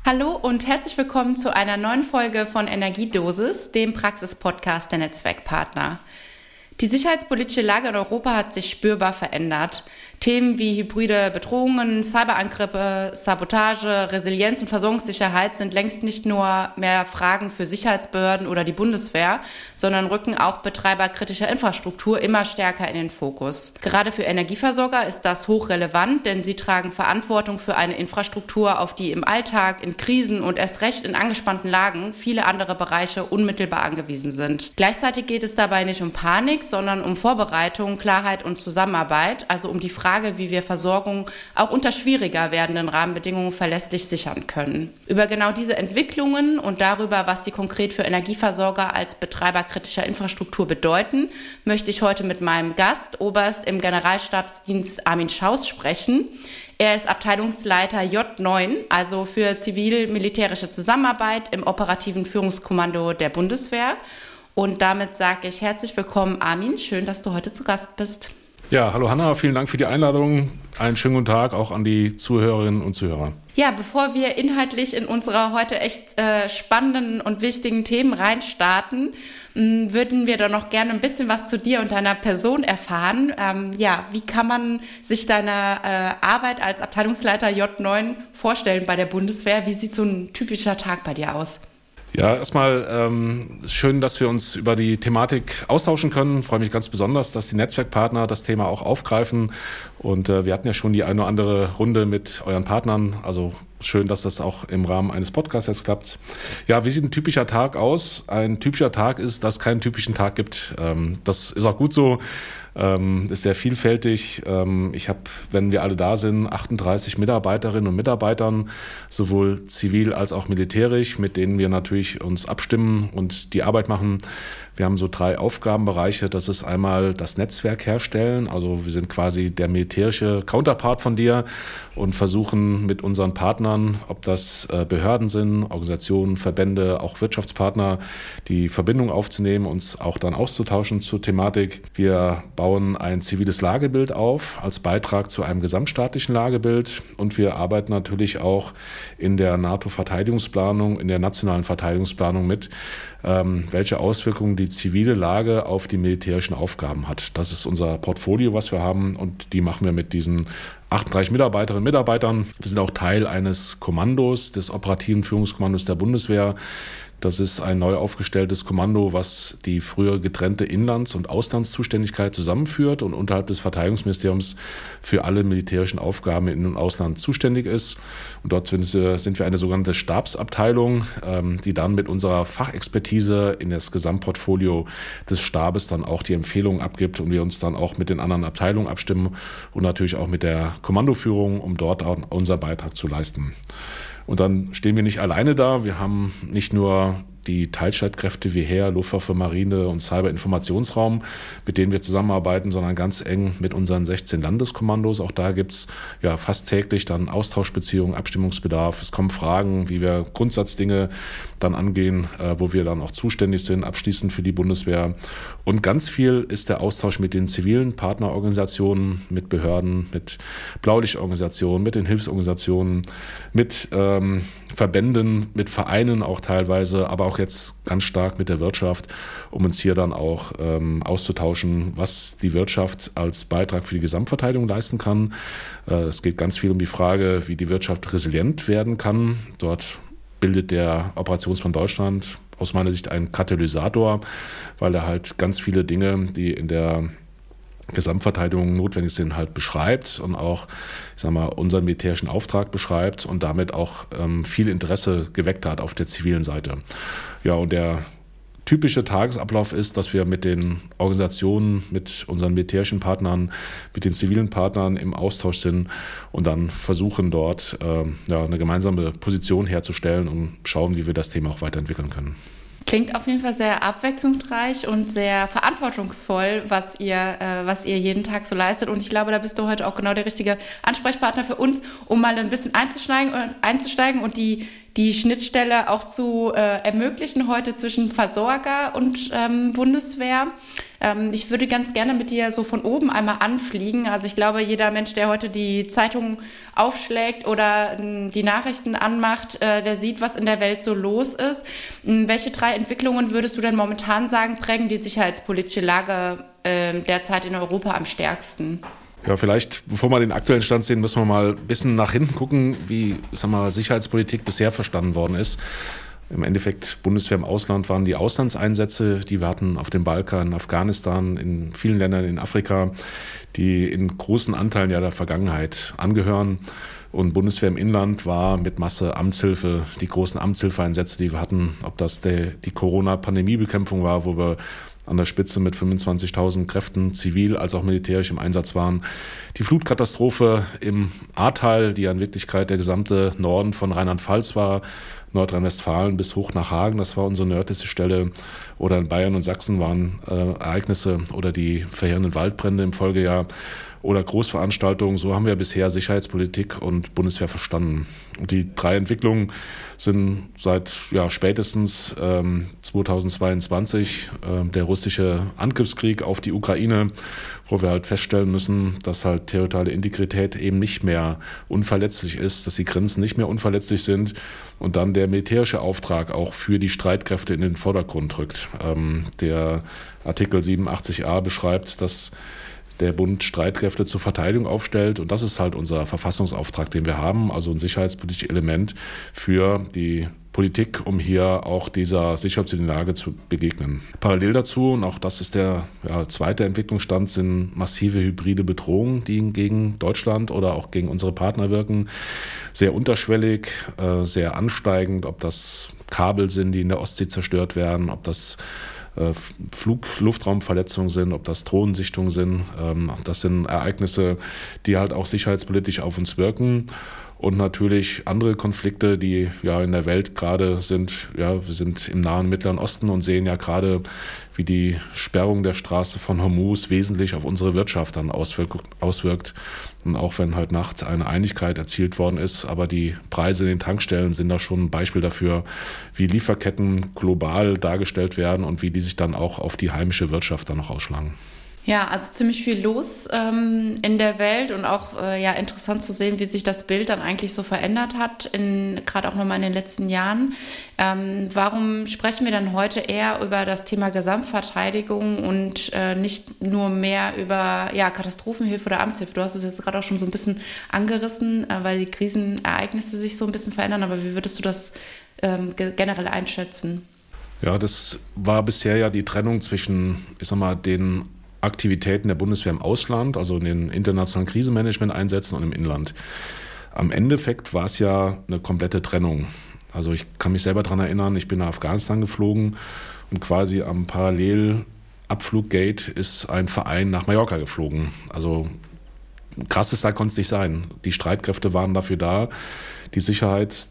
Hallo und herzlich willkommen zu einer neuen Folge von Energiedosis, dem Praxis-Podcast der Netzwerkpartner. Die sicherheitspolitische Lage in Europa hat sich spürbar verändert. Themen wie hybride Bedrohungen, Cyberangriffe, Sabotage, Resilienz und Versorgungssicherheit sind längst nicht nur mehr Fragen für Sicherheitsbehörden oder die Bundeswehr, sondern rücken auch Betreiber kritischer Infrastruktur immer stärker in den Fokus. Gerade für Energieversorger ist das hochrelevant, denn sie tragen Verantwortung für eine Infrastruktur, auf die im Alltag, in Krisen und erst recht in angespannten Lagen viele andere Bereiche unmittelbar angewiesen sind. Gleichzeitig geht es dabei nicht um Panik, sondern um Vorbereitung, Klarheit und Zusammenarbeit, also um die Frage, wie wir Versorgung auch unter schwieriger werdenden Rahmenbedingungen verlässlich sichern können. Über genau diese Entwicklungen und darüber, was sie konkret für Energieversorger als Betreiber kritischer Infrastruktur bedeuten, möchte ich heute mit meinem Gast, Oberst im Generalstabsdienst Armin Schaus, sprechen. Er ist Abteilungsleiter J9, also für zivil-militärische Zusammenarbeit im operativen Führungskommando der Bundeswehr. Und damit sage ich herzlich willkommen, Armin. Schön, dass du heute zu Gast bist. Ja, hallo Hanna, vielen Dank für die Einladung. Einen schönen guten Tag auch an die Zuhörerinnen und Zuhörer. Ja, bevor wir inhaltlich in unsere heute echt spannenden und wichtigen Themen reinstarten, würden wir doch noch gerne ein bisschen was zu dir und deiner Person erfahren. Wie kann man sich deine Arbeit als Abteilungsleiter J9 vorstellen bei der Bundeswehr? Wie sieht so ein typischer Tag bei dir aus? Ja, erstmal schön, dass wir uns über die Thematik austauschen können. Ich freue mich ganz besonders, dass die Netzwerkpartner das Thema auch aufgreifen. Und wir hatten ja schon die eine oder andere Runde mit euren Partnern. Also schön, dass das auch im Rahmen eines Podcasts jetzt klappt. Ja, wie sieht ein typischer Tag aus? Ein typischer Tag ist, dass es keinen typischen Tag gibt. Das ist auch gut so. Ist sehr vielfältig. Ich habe, wenn wir alle da sind, 38 Mitarbeiterinnen und Mitarbeitern, sowohl zivil als auch militärisch, mit denen wir natürlich uns abstimmen und die Arbeit machen. Wir haben so 3 Aufgabenbereiche. Das ist einmal das Netzwerk herstellen. Also wir sind quasi der militärische Counterpart von dir und versuchen mit unseren Partnern, ob das Behörden sind, Organisationen, Verbände, auch Wirtschaftspartner, die Verbindung aufzunehmen, uns auch dann auszutauschen zur Thematik. Wir bauen ein ziviles Lagebild auf als Beitrag zu einem gesamtstaatlichen Lagebild und wir arbeiten natürlich auch in der NATO-Verteidigungsplanung, in der nationalen Verteidigungsplanung mit, welche Auswirkungen die zivile Lage auf die militärischen Aufgaben hat. Das ist unser Portfolio, was wir haben und die machen wir mit diesen 38 Mitarbeiterinnen und Mitarbeitern. Wir sind auch Teil eines Kommandos, des operativen Führungskommandos der Bundeswehr. Das ist ein neu aufgestelltes Kommando, was die früher getrennte Inlands- und Auslandszuständigkeit zusammenführt und unterhalb des Verteidigungsministeriums für alle militärischen Aufgaben in- und Ausland zuständig ist. Und dort sind wir eine sogenannte Stabsabteilung, die dann mit unserer Fachexpertise in das Gesamtportfolio des Stabes dann auch die Empfehlungen abgibt und wir uns dann auch mit den anderen Abteilungen abstimmen und natürlich auch mit der Kommandoführung, um dort auch unseren Beitrag zu leisten. Und dann stehen wir nicht alleine da. Wir haben nicht nur die Teilstreitkräfte wie Heer, Luftwaffe, Marine und Cyberinformationsraum, mit denen wir zusammenarbeiten, sondern ganz eng mit unseren 16 Landeskommandos. Auch da gibt's ja fast täglich dann Austauschbeziehungen, Abstimmungsbedarf. Es kommen Fragen, wie wir Grundsatzdinge dann angehen, wo wir dann auch zuständig sind, abschließend für die Bundeswehr. Und ganz viel ist der Austausch mit den zivilen Partnerorganisationen, mit Behörden, mit Blaulichtorganisationen, mit den Hilfsorganisationen, mit Verbänden, mit Vereinen auch teilweise, aber auch jetzt ganz stark mit der Wirtschaft, um uns hier dann auch auszutauschen, was die Wirtschaft als Beitrag für die Gesamtverteidigung leisten kann. Es geht ganz viel um die Frage, wie die Wirtschaft resilient werden kann. Dort bildet der Operationsplan Deutschland aus meiner Sicht einen Katalysator, weil er halt ganz viele Dinge, die in der Gesamtverteidigung notwendig sind, halt beschreibt und auch, unseren militärischen Auftrag beschreibt und damit auch viel Interesse geweckt hat auf der zivilen Seite. Ja, und der typische Tagesablauf ist, dass wir mit den Organisationen, mit unseren militärischen Partnern, mit den zivilen Partnern im Austausch sind und dann versuchen dort eine gemeinsame Position herzustellen und schauen, wie wir das Thema auch weiterentwickeln können. Klingt auf jeden Fall sehr abwechslungsreich und sehr verantwortungsvoll, was ihr jeden Tag so leistet. Und ich glaube, da bist du heute auch genau der richtige Ansprechpartner für uns, um mal ein bisschen einzusteigen und die die Schnittstelle auch zu ermöglichen heute zwischen Versorger und Bundeswehr. Ich würde ganz gerne mit dir so von oben einmal anfliegen. Also ich glaube, jeder Mensch, der heute die Zeitung aufschlägt oder die Nachrichten anmacht, der sieht, was in der Welt so los ist. Welche 3 Entwicklungen würdest du denn momentan sagen, prägen die sicherheitspolitische Lage derzeit in Europa am stärksten? Ja, vielleicht, bevor wir den aktuellen Stand sehen, müssen wir mal ein bisschen nach hinten gucken, wie Sicherheitspolitik bisher verstanden worden ist. Im Endeffekt, Bundeswehr im Ausland waren die Auslandseinsätze, die wir hatten auf dem Balkan, in Afghanistan, in vielen Ländern in Afrika, die in großen Anteilen ja der Vergangenheit angehören. Und Bundeswehr im Inland war mit Masse Amtshilfe, die großen Amtshilfeeinsätze, die wir hatten, ob das die Corona-Pandemiebekämpfung war, wo wir an der Spitze mit 25.000 Kräften, zivil als auch militärisch im Einsatz waren. Die Flutkatastrophe im Ahrtal, die ja in Wirklichkeit der gesamte Norden von Rheinland-Pfalz war, Nordrhein-Westfalen bis hoch nach Hagen, das war unsere nördlichste Stelle. Oder in Bayern und Sachsen waren Ereignisse oder die verheerenden Waldbrände im Folgejahr oder Großveranstaltungen. So haben wir bisher Sicherheitspolitik und Bundeswehr verstanden. Und die 3 Entwicklungen sind seit spätestens 2022 der russische Angriffskrieg auf die Ukraine, wo wir halt feststellen müssen, dass halt territoriale Integrität eben nicht mehr unverletzlich ist, dass die Grenzen nicht mehr unverletzlich sind und dann der militärische Auftrag auch für die Streitkräfte in den Vordergrund rückt. Der Artikel 87a beschreibt, dass der Bund Streitkräfte zur Verteidigung aufstellt. Und das ist halt unser Verfassungsauftrag, den wir haben, also ein sicherheitspolitisches Element für die Politik, um hier auch dieser sicherheitspolitischen Lage zu begegnen. Parallel dazu, und auch das ist der zweite Entwicklungsstand, sind massive hybride Bedrohungen, die gegen Deutschland oder auch gegen unsere Partner wirken. Sehr unterschwellig, sehr ansteigend, ob das Kabel sind, die in der Ostsee zerstört werden, ob das Luftraumverletzungen sind, ob das Drohnensichtungen sind. Das sind Ereignisse, die halt auch sicherheitspolitisch auf uns wirken. Und natürlich andere Konflikte, die in der Welt gerade sind. Ja, wir sind im Nahen und Mittleren Osten und sehen ja gerade, wie die Sperrung der Straße von Hormuz wesentlich auf unsere Wirtschaft dann auswirkt. Und auch wenn heute Nacht eine Einigkeit erzielt worden ist, aber die Preise in den Tankstellen sind da schon ein Beispiel dafür, wie Lieferketten global dargestellt werden und wie die sich dann auch auf die heimische Wirtschaft dann noch ausschlagen. Ja, also ziemlich viel los in der Welt und auch interessant zu sehen, wie sich das Bild dann eigentlich so verändert hat, gerade auch nochmal in den letzten Jahren. Warum sprechen wir dann heute eher über das Thema Gesamtverteidigung und nicht nur mehr über Katastrophenhilfe oder Amtshilfe? Du hast es jetzt gerade auch schon so ein bisschen angerissen, weil die Krisenereignisse sich so ein bisschen verändern. Aber wie würdest du das generell einschätzen? Ja, das war bisher ja die Trennung zwischen, den Aktivitäten der Bundeswehr im Ausland, also in den internationalen Krisenmanagement-Einsätzen und im Inland. Am Endeffekt war es ja eine komplette Trennung. Also ich kann mich selber daran erinnern, ich bin nach Afghanistan geflogen und quasi am Parallelabfluggate ist ein Verein nach Mallorca geflogen. Also krasses da konnte es nicht sein. Die Streitkräfte waren dafür da, die Sicherheit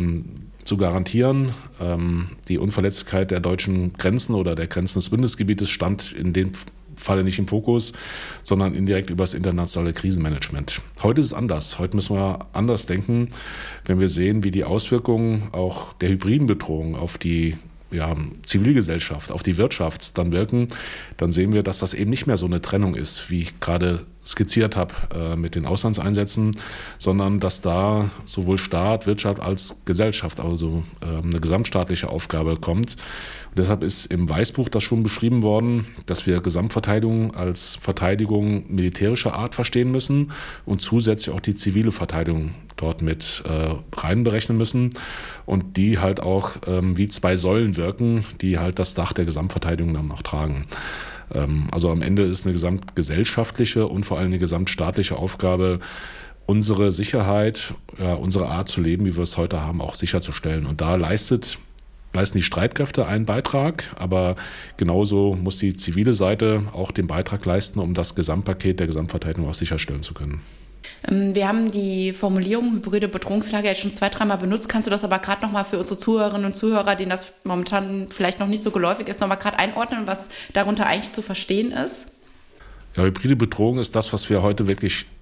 zu garantieren. Die Unverletzlichkeit der deutschen Grenzen oder der Grenzen des Bündnisgebietes stand in dem Falle nicht im Fokus, sondern indirekt über das internationale Krisenmanagement. Heute ist es anders. Heute müssen wir anders denken, wenn wir sehen, wie die Auswirkungen auch der hybriden Bedrohung auf die Zivilgesellschaft, auf die Wirtschaft dann wirken, dann sehen wir, dass das eben nicht mehr so eine Trennung ist, wie ich gerade skizziert habe mit den Auslandseinsätzen, sondern dass da sowohl Staat, Wirtschaft als Gesellschaft, also eine gesamtstaatliche Aufgabe kommt. Und deshalb ist im Weißbuch das schon beschrieben worden, dass wir Gesamtverteidigung als Verteidigung militärischer Art verstehen müssen und zusätzlich auch die zivile Verteidigung dort mit reinberechnen müssen und die halt auch wie 2 Säulen wirken, die halt das Dach der Gesamtverteidigung dann noch tragen. Also am Ende ist eine gesamtgesellschaftliche und vor allem eine gesamtstaatliche Aufgabe, unsere Sicherheit, unsere Art zu leben, wie wir es heute haben, auch sicherzustellen. Und da leisten die Streitkräfte einen Beitrag, aber genauso muss die zivile Seite auch den Beitrag leisten, um das Gesamtpaket der Gesamtverteidigung auch sicherstellen zu können. Wir haben die Formulierung hybride Bedrohungslage jetzt schon 2-3 Mal benutzt. Kannst du das aber gerade nochmal für unsere Zuhörerinnen und Zuhörer, denen das momentan vielleicht noch nicht so geläufig ist, nochmal gerade einordnen, was darunter eigentlich zu verstehen ist? Ja, hybride Bedrohung ist das, was wir heute wirklich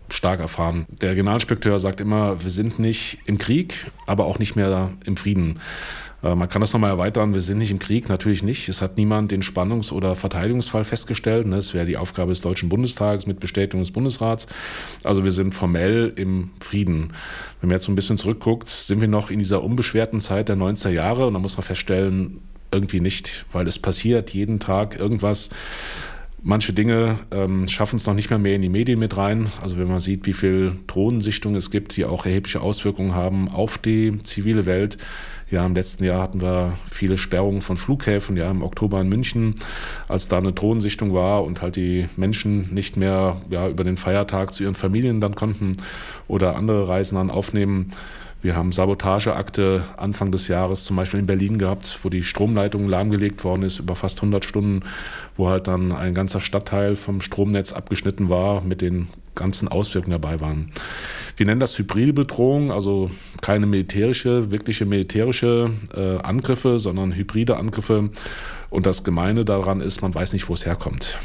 stark erfahren. Der Generalinspekteur sagt immer, wir sind nicht im Krieg, aber auch nicht mehr im Frieden. Man kann das nochmal erweitern, wir sind nicht im Krieg, natürlich nicht. Es hat niemand den Spannungs- oder Verteidigungsfall festgestellt. Es wäre die Aufgabe des Deutschen Bundestages mit Bestätigung des Bundesrats. Also wir sind formell im Frieden. Wenn man jetzt so ein bisschen zurückguckt, sind wir noch in dieser unbeschwerten Zeit der 90er Jahre und da muss man feststellen, irgendwie nicht, weil es passiert jeden Tag irgendwas. Manche Dinge schaffen es noch nicht mehr in die Medien mit rein. Also wenn man sieht, wie viel Drohnensichtungen es gibt, die auch erhebliche Auswirkungen haben auf die zivile Welt. Ja, im letzten Jahr hatten wir viele Sperrungen von Flughäfen, ja, im Oktober in München, als da eine Drohnensichtung war und halt die Menschen nicht mehr über den Feiertag zu ihren Familien dann konnten oder andere Reisen dann aufnehmen. Wir haben Sabotageakte Anfang des Jahres zum Beispiel in Berlin gehabt, wo die Stromleitung lahmgelegt worden ist über fast 100 Stunden, wo halt dann ein ganzer Stadtteil vom Stromnetz abgeschnitten war, mit den ganzen Auswirkungen dabei waren. Wir nennen das hybride Bedrohung, also keine wirkliche militärische Angriffe, sondern hybride Angriffe. Und das Gemeine daran ist, man weiß nicht, wo es herkommt.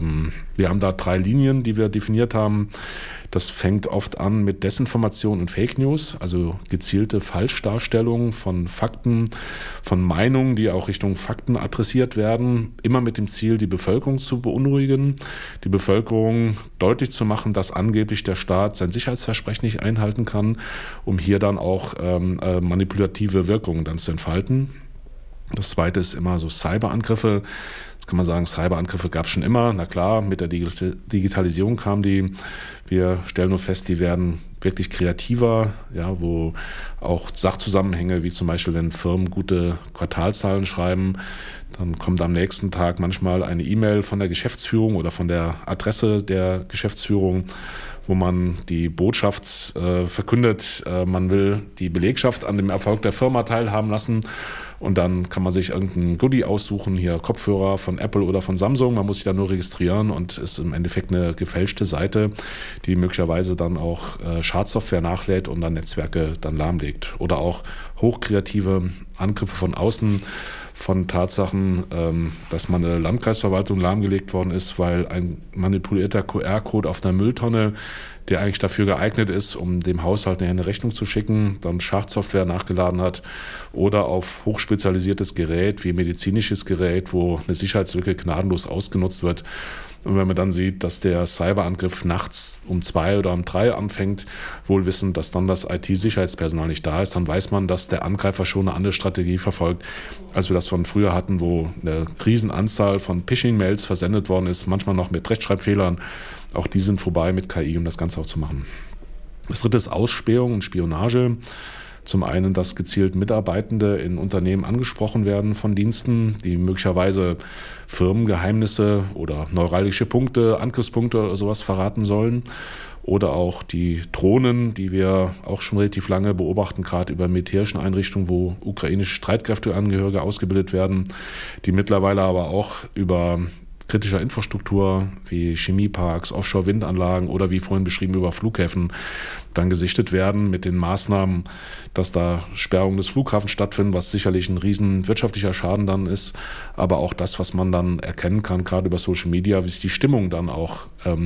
Wir haben da 3 Linien, die wir definiert haben. Das fängt oft an mit Desinformation und Fake News, also gezielte Falschdarstellungen von Fakten, von Meinungen, die auch Richtung Fakten adressiert werden, immer mit dem Ziel, die Bevölkerung zu beunruhigen, die Bevölkerung deutlich zu machen, dass angeblich der Staat sein Sicherheitsversprechen nicht einhalten kann, um hier dann auch manipulative Wirkungen dann zu entfalten. Das Zweite ist immer so Cyberangriffe. Das kann man sagen, Cyberangriffe gab es schon immer. Na klar, mit der Digitalisierung kamen die. Wir stellen nur fest, die werden wirklich kreativer, ja, wo auch Sachzusammenhänge, wie zum Beispiel, wenn Firmen gute Quartalszahlen schreiben, dann kommt am nächsten Tag manchmal eine E-Mail von der Geschäftsführung oder von der Adresse der Geschäftsführung, wo man die Botschaft verkündet, man will die Belegschaft an dem Erfolg der Firma teilhaben lassen. Und dann kann man sich irgendein Goodie aussuchen, hier Kopfhörer von Apple oder von Samsung. Man muss sich da nur registrieren und ist im Endeffekt eine gefälschte Seite, die möglicherweise dann auch Schadsoftware nachlädt und dann Netzwerke dann lahmlegt. Oder auch hochkreative Angriffe von außen, von Tatsachen, dass mal eine Landkreisverwaltung lahmgelegt worden ist, weil ein manipulierter QR-Code auf einer Mülltonne, der eigentlich dafür geeignet ist, um dem Haushalt eine Rechnung zu schicken, dann Schadsoftware nachgeladen hat, oder auf hochspezialisiertes Gerät wie medizinisches Gerät, wo eine Sicherheitslücke gnadenlos ausgenutzt wird. Und wenn man dann sieht, dass der Cyberangriff nachts um 2 oder um 3 anfängt, wohl wissend, dass dann das IT-Sicherheitspersonal nicht da ist, dann weiß man, dass der Angreifer schon eine andere Strategie verfolgt, als wir das von früher hatten, wo eine Riesenanzahl von Phishing-Mails versendet worden ist, manchmal noch mit Rechtschreibfehlern. Auch die sind vorbei mit KI, um das Ganze auch zu machen. Das dritte ist Ausspähung und Spionage. Zum einen, dass gezielt Mitarbeitende in Unternehmen angesprochen werden von Diensten, die möglicherweise Firmengeheimnisse oder neuralgische Punkte, Angriffspunkte oder sowas verraten sollen. Oder auch die Drohnen, die wir auch schon relativ lange beobachten, gerade über militärischen Einrichtungen, wo ukrainische Streitkräfteangehörige ausgebildet werden, die mittlerweile aber auch über kritischer Infrastruktur wie Chemieparks, Offshore-Windanlagen oder wie vorhin beschrieben über Flughäfen dann gesichtet werden mit den Maßnahmen, dass da Sperrungen des Flughafens stattfinden, was sicherlich ein riesen wirtschaftlicher Schaden dann ist, aber auch das, was man dann erkennen kann, gerade über Social Media, wie sich die Stimmung dann auch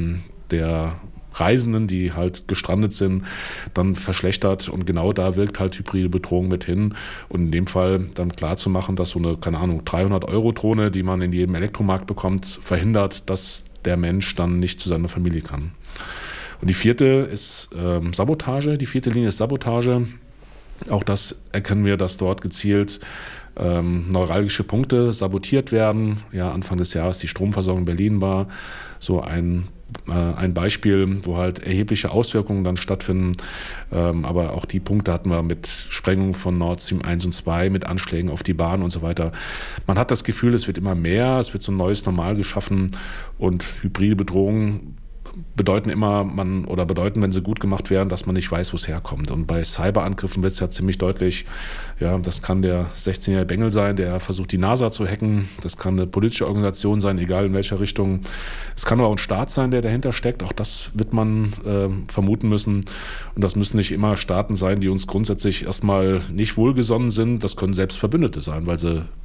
der Reisenden, die halt gestrandet sind, dann verschlechtert, und genau da wirkt halt hybride Bedrohung mit hin, und in dem Fall dann klar zu machen, dass so eine, 300-Euro-Drohne, die man in jedem Elektromarkt bekommt, verhindert, dass der Mensch dann nicht zu seiner Familie kann. Und die vierte ist Sabotage, die vierte Linie ist Sabotage. Auch das erkennen wir, dass dort gezielt neuralgische Punkte sabotiert werden. Ja, Anfang des Jahres die Stromversorgung in Berlin war so ein Beispiel, wo halt erhebliche Auswirkungen dann stattfinden. Aber auch die Punkte hatten wir mit Sprengung von Nord Stream 1 und 2, mit Anschlägen auf die Bahn und so weiter. Man hat das Gefühl, es wird immer mehr, es wird so ein neues Normal geschaffen, und hybride Bedrohungen bedeuten, wenn sie gut gemacht werden, dass man nicht weiß, wo es herkommt. Und bei Cyberangriffen wird es ja ziemlich deutlich, ja, das kann der 16-jährige Bengel sein, der versucht, die NASA zu hacken. Das kann eine politische Organisation sein, egal in welcher Richtung. Es kann aber auch ein Staat sein, der dahinter steckt. Auch das wird man vermuten müssen. Und das müssen nicht immer Staaten sein, die uns grundsätzlich erstmal nicht wohlgesonnen sind. Das können selbst Verbündete sein, weil sie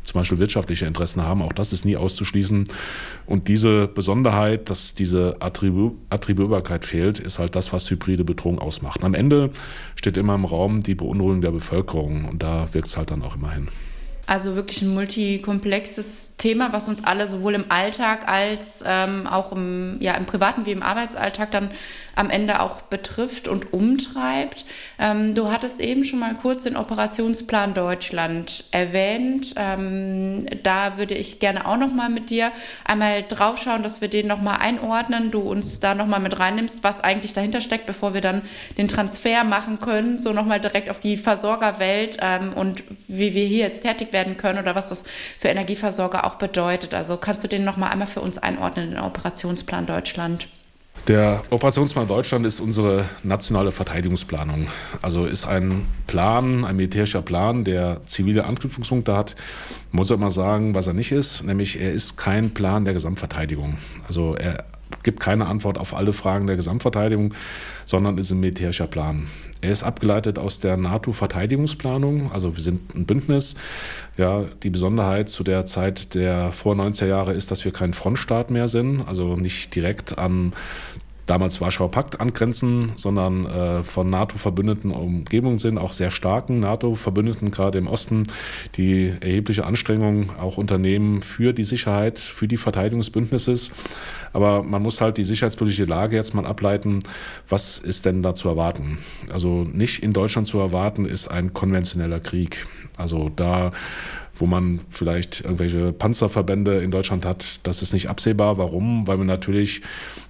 zum Beispiel wirtschaftliche Interessen haben. Auch das ist nie auszuschließen. Und diese Besonderheit, dass diese Attribuierbarkeit fehlt, ist halt das, was hybride Bedrohung ausmacht. Und am Ende steht immer im Raum die Beunruhigung der Bevölkerung und da wirkt es halt dann auch immer hin. Also wirklich ein multikomplexes Thema, was uns alle sowohl im Alltag als auch im privaten wie im Arbeitsalltag dann am Ende auch betrifft und umtreibt. Du hattest eben schon mal kurz den Operationsplan Deutschland erwähnt. Da würde ich gerne auch noch mal mit dir einmal drauf schauen, dass wir den noch mal einordnen, du uns da noch mal mit reinnimmst, was eigentlich dahinter steckt, bevor wir dann den Transfer machen können, so noch mal direkt auf die Versorgerwelt und wie wir hier jetzt tätig werden können oder was das für Energieversorger auch bedeutet. Also kannst du den noch mal einmal für uns einordnen, den Operationsplan Deutschland? Der Operationsplan Deutschland ist unsere nationale Verteidigungsplanung. Also ist ein Plan, ein militärischer Plan, der zivile Anknüpfungspunkte hat. Man muss auch mal sagen, was er nicht ist, nämlich er ist kein Plan der Gesamtverteidigung. Also er gibt keine Antwort auf alle Fragen der Gesamtverteidigung, sondern ist ein militärischer Plan. Er ist abgeleitet aus der NATO-Verteidigungsplanung, also wir sind ein Bündnis. Ja, die Besonderheit zu der Zeit der vor 90er Jahre ist, dass wir kein Frontstaat mehr sind, also nicht direkt an damals Warschauer Pakt angrenzen, sondern von NATO-Verbündeten Umgebung sind, auch sehr starken NATO-Verbündeten, gerade im Osten, die erhebliche Anstrengungen auch unternehmen für die Sicherheit, für die Verteidigung des Bündnisses. Aber man muss halt die sicherheitspolitische Lage jetzt mal ableiten, was ist denn da zu erwarten? Also nicht in Deutschland zu erwarten ist ein konventioneller Krieg. Also da, wo man vielleicht irgendwelche Panzerverbände in Deutschland hat, das ist nicht absehbar. Warum? Weil wir natürlich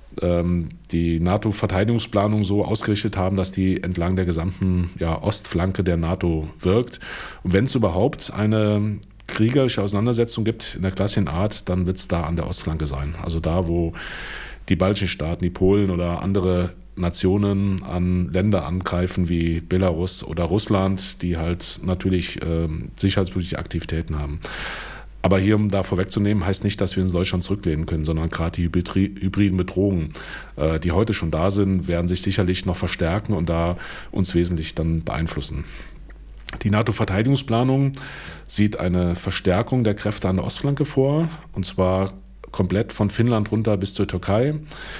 die NATO-Verteidigungsplanung so ausgerichtet haben, dass die entlang der gesamten Ostflanke der NATO wirkt. Und wenn es überhaupt eine kriegerische Auseinandersetzung gibt in der klassischen Art, dann wird es da an der Ostflanke sein. Also da, wo die baltischen Staaten, die Polen oder andere Nationen an Länder angreifen wie Belarus oder Russland, die halt natürlich sicherheitspolitische Aktivitäten haben. Aber hier, um da vorwegzunehmen, heißt nicht, dass wir uns in Deutschland zurücklehnen können, sondern gerade die hybriden Bedrohungen, die heute schon da sind, werden sich sicherlich noch verstärken und da uns wesentlich dann beeinflussen. Die NATO-Verteidigungsplanung sieht eine Verstärkung der Kräfte an der Ostflanke vor, und zwar komplett von Finnland runter bis zur Türkei.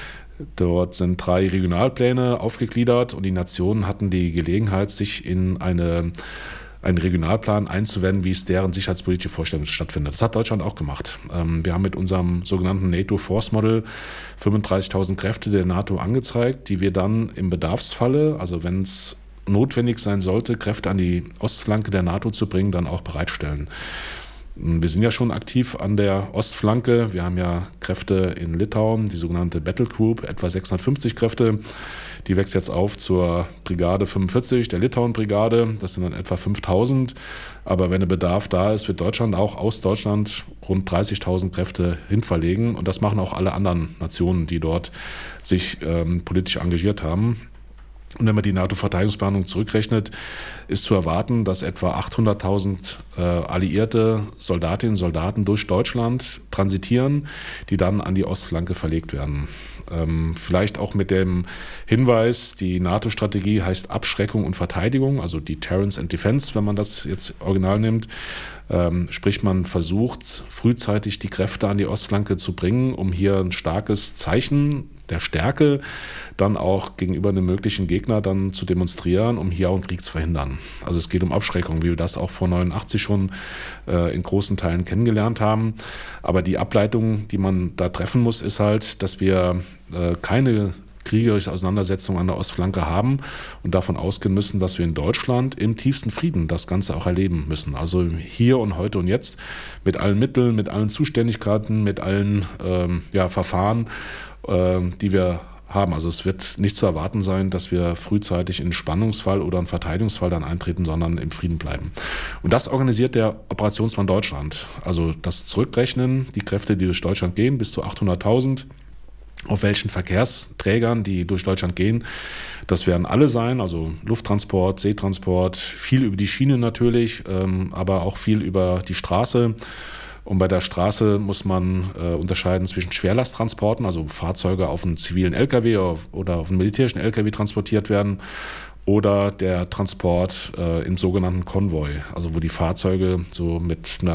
Dort sind 3 Regionalpläne aufgegliedert und die Nationen hatten die Gelegenheit, sich in einen Regionalplan einzuwenden, wie es deren sicherheitspolitische Vorstellung stattfindet. Das hat Deutschland auch gemacht. Wir haben mit unserem sogenannten NATO Force Model 35.000 Kräfte der NATO angezeigt, die wir dann im Bedarfsfalle, also wenn es notwendig sein sollte, Kräfte an die Ostflanke der NATO zu bringen, dann auch bereitstellen. Wir sind ja schon aktiv an der Ostflanke. Wir haben ja Kräfte in Litauen, die sogenannte Battle Group, etwa 650 Kräfte. Die wächst jetzt auf zur Brigade 45, der Litauen-Brigade. Das sind dann etwa 5.000. Aber wenn der Bedarf da ist, wird Deutschland auch aus Deutschland rund 30.000 Kräfte hinverlegen. Und das machen auch alle anderen Nationen, die dort sich politisch engagiert haben. Und wenn man die NATO-Verteidigungsplanung zurückrechnet, ist zu erwarten, dass etwa 800.000 alliierte Soldatinnen und Soldaten durch Deutschland transitieren, die dann an die Ostflanke verlegt werden. Vielleicht auch mit dem Hinweis, die NATO-Strategie heißt Abschreckung und Verteidigung, also Deterrence and Defense, wenn man das jetzt original nimmt. Sprich, man versucht frühzeitig die Kräfte an die Ostflanke zu bringen, um hier ein starkes Zeichen der Stärke dann auch gegenüber einem möglichen Gegner dann zu demonstrieren, um hier auch einen Krieg zu verhindern. Also es geht um Abschreckung, wie wir das auch vor 89 schon in großen Teilen kennengelernt haben. Aber die Ableitung, die man da treffen muss, ist halt, dass wir keine kriegerische Auseinandersetzung an der Ostflanke haben und davon ausgehen müssen, dass wir in Deutschland im tiefsten Frieden das Ganze auch erleben müssen. Also hier und heute und jetzt mit allen Mitteln, mit allen Zuständigkeiten, mit allen Verfahren, die wir haben. Also es wird nicht zu erwarten sein, dass wir frühzeitig in einen Spannungsfall oder einen Verteidigungsfall dann eintreten, sondern im Frieden bleiben. Und das organisiert der Operationsplan Deutschland. Also das Zurückrechnen, die Kräfte, die durch Deutschland gehen, bis zu 800.000, auf welchen Verkehrsträgern, die durch Deutschland gehen. Das werden alle sein, also Lufttransport, Seetransport, viel über die Schiene natürlich, aber auch viel über die Straße. Und bei der Straße muss man unterscheiden zwischen Schwerlasttransporten, also Fahrzeuge auf einem zivilen LKW oder auf einem militärischen LKW transportiert werden, oder der Transport im sogenannten Konvoi, also wo die Fahrzeuge so mit einer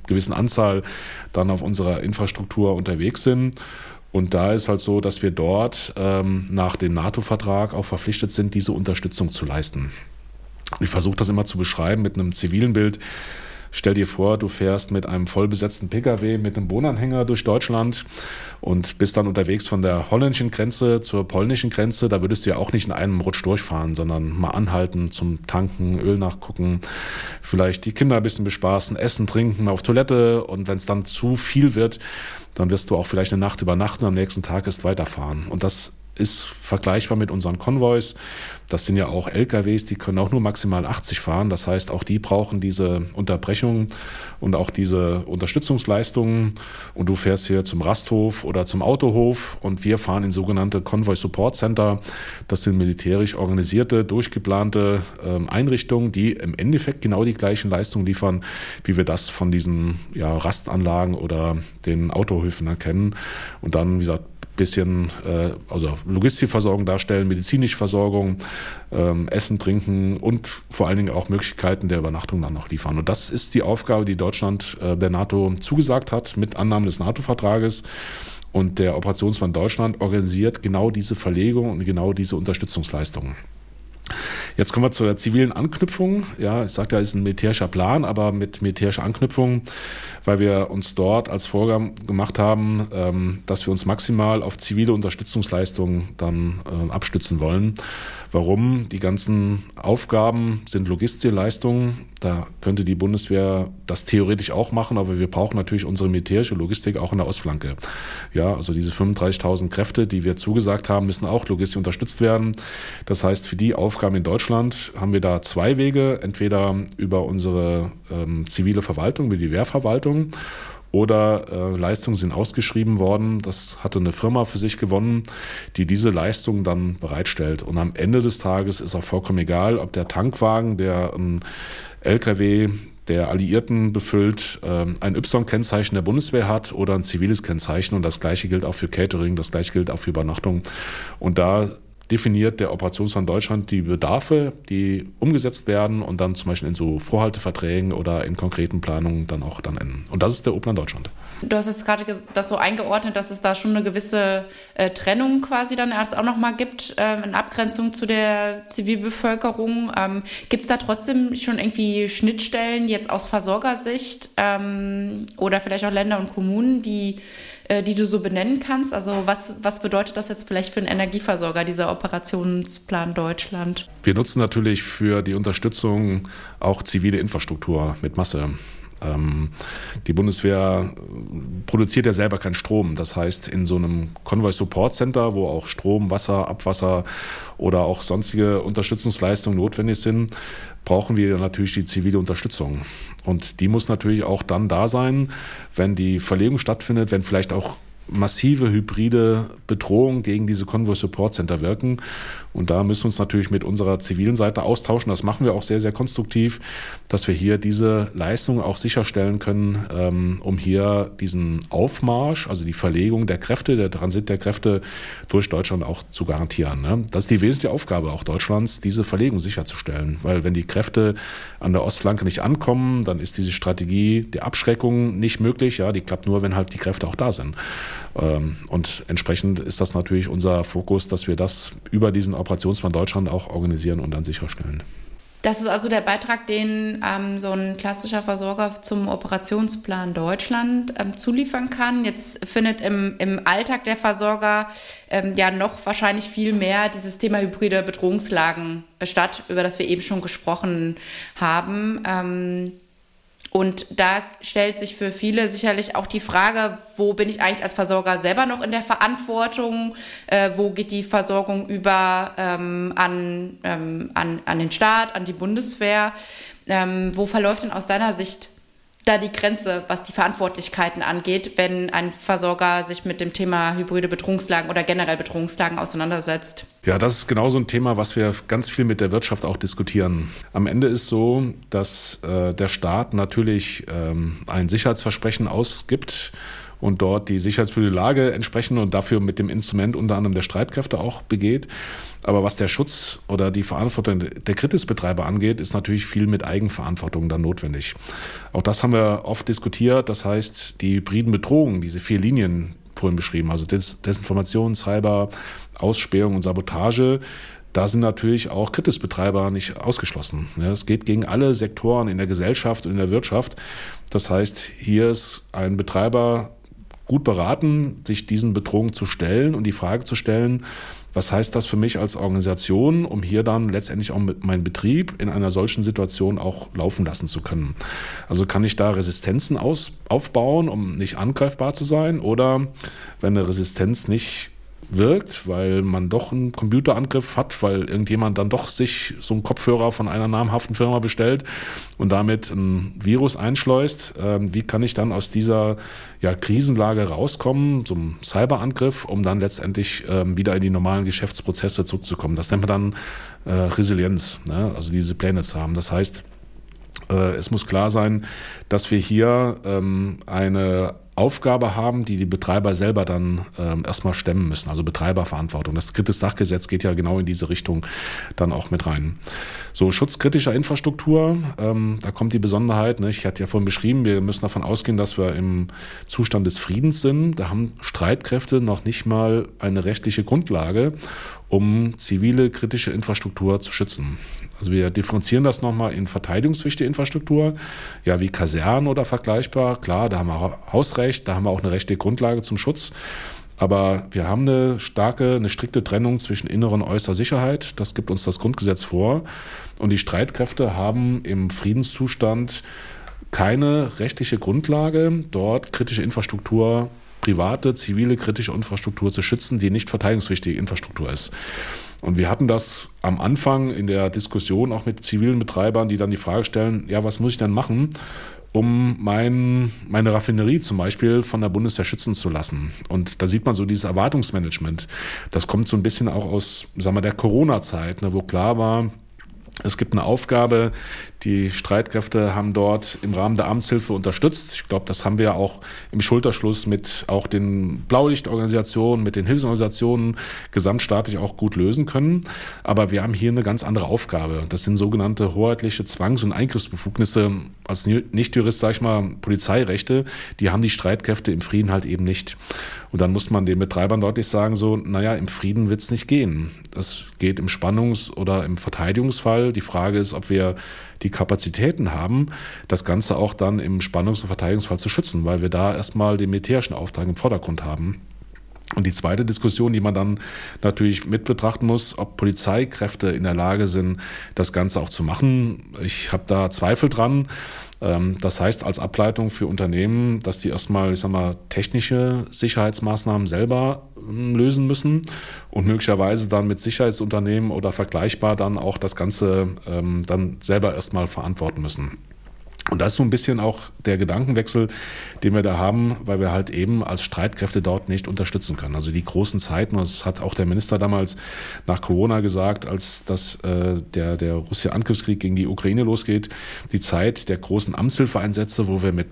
gewissen Anzahl dann auf unserer Infrastruktur unterwegs sind. Und da ist halt so, dass wir dort nach dem NATO-Vertrag auch verpflichtet sind, diese Unterstützung zu leisten. Ich versuche das immer zu beschreiben mit einem zivilen Bild. Stell dir vor, du fährst mit einem vollbesetzten Pkw mit einem Wohnanhänger durch Deutschland und bist dann unterwegs von der holländischen Grenze zur polnischen Grenze. Da würdest du ja auch nicht in einem Rutsch durchfahren, sondern mal anhalten zum Tanken, Öl nachgucken, vielleicht die Kinder ein bisschen bespaßen, essen, trinken, auf Toilette. Und wenn es dann zu viel wird, dann wirst du auch vielleicht eine Nacht übernachten und am nächsten Tag erst weiterfahren. Und das ist vergleichbar mit unseren Konvois. Das sind ja auch LKWs, die können auch nur maximal 80 fahren. Das heißt, auch die brauchen diese Unterbrechung und auch diese Unterstützungsleistungen. Und du fährst hier zum Rasthof oder zum Autohof und wir fahren in sogenannte Convoy Support Center. Das sind militärisch organisierte, durchgeplante Einrichtungen, die im Endeffekt genau die gleichen Leistungen liefern, wie wir das von diesen Rastanlagen oder den Autohöfen erkennen. Und dann, wie gesagt, bisschen also Logistikversorgung darstellen, medizinische Versorgung, Essen, Trinken und vor allen Dingen auch Möglichkeiten der Übernachtung dann noch liefern. Und das ist die Aufgabe, die Deutschland der NATO zugesagt hat mit Annahme des NATO-Vertrages. Und der Operationsverband Deutschland organisiert genau diese Verlegung und genau diese Unterstützungsleistungen. Jetzt kommen wir zu der zivilen Anknüpfung. Ja, ich sagte ja, es ist ein militärischer Plan, aber mit militärischer Anknüpfung, weil wir uns dort als Vorgabe gemacht haben, dass wir uns maximal auf zivile Unterstützungsleistungen dann abstützen wollen. Warum? Die ganzen Aufgaben sind Logistikleistungen. Da könnte die Bundeswehr das theoretisch auch machen, aber wir brauchen natürlich unsere militärische Logistik auch in der Ostflanke. Ja, also diese 35.000 Kräfte, die wir zugesagt haben, müssen auch logistisch unterstützt werden. Das heißt, für die Aufgaben in Deutschland haben wir da zwei Wege. Entweder über unsere zivile Verwaltung, wie die Wehrverwaltung, oder Leistungen sind ausgeschrieben worden. Das hatte eine Firma für sich gewonnen, die diese Leistungen dann bereitstellt. Und am Ende des Tages ist auch vollkommen egal, ob der Tankwagen, der ein LKW der Alliierten befüllt, ein Y-Kennzeichen der Bundeswehr hat oder ein ziviles Kennzeichen. Und das Gleiche gilt auch für Catering, das Gleiche gilt auch für Übernachtung. Und da definiert der Operationsverband Deutschland die Bedarfe, die umgesetzt werden und dann zum Beispiel in so Vorhalteverträgen oder in konkreten Planungen dann auch dann enden. Und das ist der O-Plan Deutschland. Du hast jetzt gerade das so eingeordnet, dass es da schon eine gewisse Trennung quasi dann erst auch nochmal gibt, in Abgrenzung zu der Zivilbevölkerung. Gibt es da trotzdem schon irgendwie Schnittstellen jetzt aus Versorgersicht oder vielleicht auch Länder und Kommunen, die du so benennen kannst? Also was bedeutet das jetzt vielleicht für einen Energieversorger, dieser Operationsplan Deutschland? Wir nutzen natürlich für die Unterstützung auch zivile Infrastruktur mit Masse. Die Bundeswehr produziert ja selber keinen Strom. Das heißt, in so einem Convoy Support Center, wo auch Strom, Wasser, Abwasser oder auch sonstige Unterstützungsleistungen notwendig sind, brauchen wir natürlich die zivile Unterstützung. Und die muss natürlich auch dann da sein, wenn die Verlegung stattfindet, wenn vielleicht auch massive hybride Bedrohungen gegen diese Convoy Support Center wirken. Und da müssen wir uns natürlich mit unserer zivilen Seite austauschen. Das machen wir auch sehr, sehr konstruktiv, dass wir hier diese Leistung auch sicherstellen können, um hier diesen Aufmarsch, also die Verlegung der Kräfte, der Transit der Kräfte durch Deutschland auch zu garantieren. Ne? Das ist die wesentliche Aufgabe auch Deutschlands, diese Verlegung sicherzustellen. Weil wenn die Kräfte an der Ostflanke nicht ankommen, dann ist diese Strategie der Abschreckung nicht möglich. Ja, die klappt nur, wenn halt die Kräfte auch da sind. Und entsprechend ist das natürlich unser Fokus, dass wir das über diesen Operationsplan Deutschland auch organisieren und dann sicherstellen. Das ist also der Beitrag, den so ein klassischer Versorger zum Operationsplan Deutschland zuliefern kann. Jetzt findet im Alltag der Versorger ja noch wahrscheinlich viel mehr dieses Thema hybride Bedrohungslagen statt, über das wir eben schon gesprochen haben. Und da stellt sich für viele sicherlich auch die Frage, wo bin ich eigentlich als Versorger selber noch in der Verantwortung? Wo geht die Versorgung über an den Staat, an die Bundeswehr? Wo verläuft denn aus deiner Sicht da die Grenze, was die Verantwortlichkeiten angeht, wenn ein Versorger sich mit dem Thema hybride Bedrohungslagen oder generell Bedrohungslagen auseinandersetzt? Ja, das ist genau so ein Thema, was wir ganz viel mit der Wirtschaft auch diskutieren. Am Ende ist so, dass der Staat natürlich ein Sicherheitsversprechen ausgibt und dort die sicherheitspolitische Lage entsprechend und dafür mit dem Instrument unter anderem der Streitkräfte auch begeht. Aber was der Schutz oder die Verantwortung der Kritisbetreiber angeht, ist natürlich viel mit Eigenverantwortung dann notwendig. Auch das haben wir oft diskutiert. Das heißt, die hybriden Bedrohungen, diese 4 Linien vorhin beschrieben, also Desinformation, Cyber, Ausspähung und Sabotage, da sind natürlich auch Kritisbetreiber nicht ausgeschlossen. Ja, es geht gegen alle Sektoren in der Gesellschaft und in der Wirtschaft. Das heißt, hier ist ein Betreiber gut beraten, sich diesen Bedrohungen zu stellen und die Frage zu stellen, was heißt das für mich als Organisation, um hier dann letztendlich auch mit meinem Betrieb in einer solchen Situation auch laufen lassen zu können? Also kann ich da Resistenzen aufbauen, um nicht angreifbar zu sein? Oder wenn eine Resistenz nicht wirkt, weil man doch einen Computerangriff hat, weil irgendjemand dann doch sich so einen Kopfhörer von einer namhaften Firma bestellt und damit ein Virus einschleust. Wie kann ich dann aus dieser Krisenlage rauskommen, so einem Cyberangriff, um dann letztendlich wieder in die normalen Geschäftsprozesse zurückzukommen? Das nennt man dann Resilienz, ne? Also diese Pläne zu haben. Das heißt, es muss klar sein, dass wir hier eine Aufgabe haben, die Betreiber selber dann erstmal stemmen müssen, also Betreiberverantwortung. Das Kritis-Sachgesetz geht ja genau in diese Richtung dann auch mit rein. So, Schutz kritischer Infrastruktur, da kommt die Besonderheit, ne? Ich hatte ja vorhin beschrieben, wir müssen davon ausgehen, dass wir im Zustand des Friedens sind. Da haben Streitkräfte noch nicht mal eine rechtliche Grundlage, um zivile kritische Infrastruktur zu schützen. Also wir differenzieren das nochmal in verteidigungswichtige Infrastruktur, ja wie Kasernen oder vergleichbar. Klar, da haben wir Hausrecht, da haben wir auch eine rechtliche Grundlage zum Schutz. Aber wir haben eine strikte Trennung zwischen innerer und äußerer Sicherheit. Das gibt uns das Grundgesetz vor. Und die Streitkräfte haben im Friedenszustand keine rechtliche Grundlage, dort kritische Infrastruktur, private, zivile kritische Infrastruktur zu schützen, die nicht verteidigungswichtige Infrastruktur ist. Und wir hatten das am Anfang in der Diskussion auch mit zivilen Betreibern, die dann die Frage stellen, ja, was muss ich denn machen, um meine Raffinerie zum Beispiel von der Bundeswehr schützen zu lassen? Und da sieht man so dieses Erwartungsmanagement. Das kommt so ein bisschen auch aus, sagen wir, der Corona-Zeit, ne, wo klar war, es gibt eine Aufgabe, die Streitkräfte haben dort im Rahmen der Amtshilfe unterstützt. Ich glaube, das haben wir auch im Schulterschluss mit auch den Blaulichtorganisationen, mit den Hilfsorganisationen gesamtstaatlich auch gut lösen können. Aber wir haben hier eine ganz andere Aufgabe. Das sind sogenannte hoheitliche Zwangs- und Eingriffsbefugnisse. Als Nichtjurist, sage ich mal, Polizeirechte, die haben die Streitkräfte im Frieden halt eben nicht. Und dann muss man den Betreibern deutlich sagen, so, naja, im Frieden wird es nicht gehen. Das geht im Spannungs- oder im Verteidigungsfall. Die Frage ist, ob wir die Kapazitäten haben, das Ganze auch dann im Spannungs- und Verteidigungsfall zu schützen, weil wir da erstmal den militärischen Auftrag im Vordergrund haben. Und die zweite Diskussion, die man dann natürlich mit betrachten muss, ob Polizeikräfte in der Lage sind, das Ganze auch zu machen. Ich habe da Zweifel dran. Das heißt als Ableitung für Unternehmen, dass die erstmal, ich sag mal, technische Sicherheitsmaßnahmen selber lösen müssen und möglicherweise dann mit Sicherheitsunternehmen oder vergleichbar dann auch das Ganze dann selber erstmal verantworten müssen. Und das ist so ein bisschen auch der Gedankenwechsel, den wir da haben, weil wir halt eben als Streitkräfte dort nicht unterstützen können. Also die großen Zeiten, und das hat auch der Minister damals nach Corona gesagt, als der russische Angriffskrieg gegen die Ukraine losgeht, die Zeit der großen Amtshilfeeinsätze, wo wir mit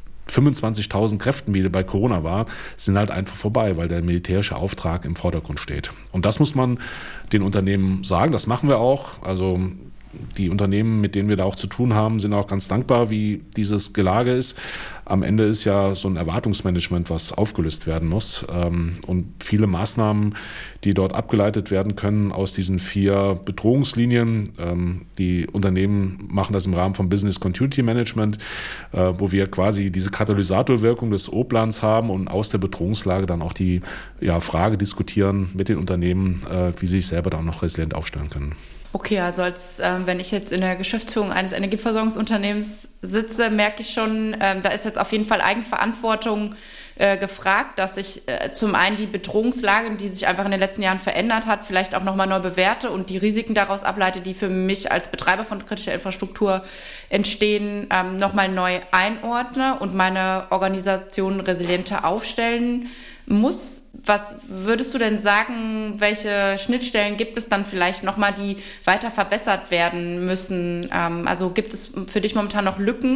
25.000 Kräften, wie bei Corona war, sind halt einfach vorbei, weil der militärische Auftrag im Vordergrund steht. Und das muss man den Unternehmen sagen, das machen wir auch. Also die Unternehmen, mit denen wir da auch zu tun haben, sind auch ganz dankbar, wie dieses Gelage ist. Am Ende ist ja so ein Erwartungsmanagement, was aufgelöst werden muss. Und viele Maßnahmen, die dort abgeleitet werden können aus diesen 4 Bedrohungslinien. Die Unternehmen machen das im Rahmen von Business Continuity Management, wo wir quasi diese Katalysatorwirkung des O-Plans haben und aus der Bedrohungslage dann auch die Frage diskutieren mit den Unternehmen, wie sie sich selber da auch noch resilient aufstellen können. Okay, also wenn ich jetzt in der Geschäftsführung eines Energieversorgungsunternehmens sitze, merke ich schon, da ist jetzt auf jeden Fall Eigenverantwortung gefragt, dass ich zum einen die Bedrohungslage, die sich einfach in den letzten Jahren verändert hat, vielleicht auch nochmal neu bewerte und die Risiken daraus ableite, die für mich als Betreiber von kritischer Infrastruktur entstehen, nochmal neu einordne und meine Organisation resilienter aufstellen muss. Was würdest du denn sagen, welche Schnittstellen gibt es dann vielleicht nochmal, die weiter verbessert werden müssen? Also gibt es für dich momentan noch Lücken,